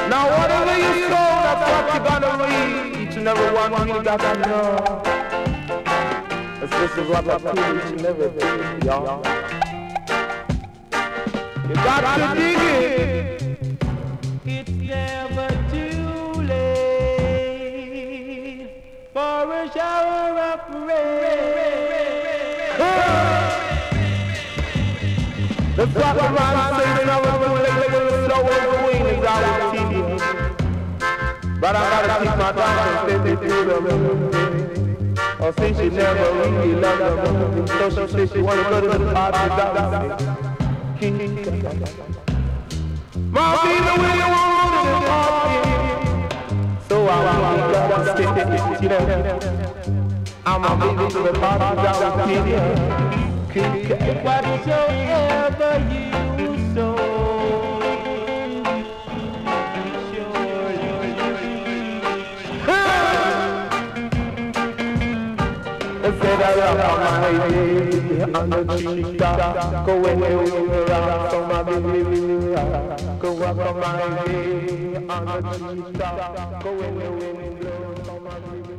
Now whatever you sow, that's what you're gonna reap. Each and every one you gotta know. This is what I preach and everything, y'all. You got to dig it. It's never too late for a shower of rain. The proper man says never too late when the slow the wind is out of TV. But I gotta keep my time and stay through the or since she never really loved them, so she said she wanna go to the party down. Mom, be the way you want to the party. So I want to stay, you know. I'm a baby to the party down. Whatsoever you sow. Said I love on my way on the tree top. Go away around so my baby. Go up on my way on the tree top. Go away, blow on my baby.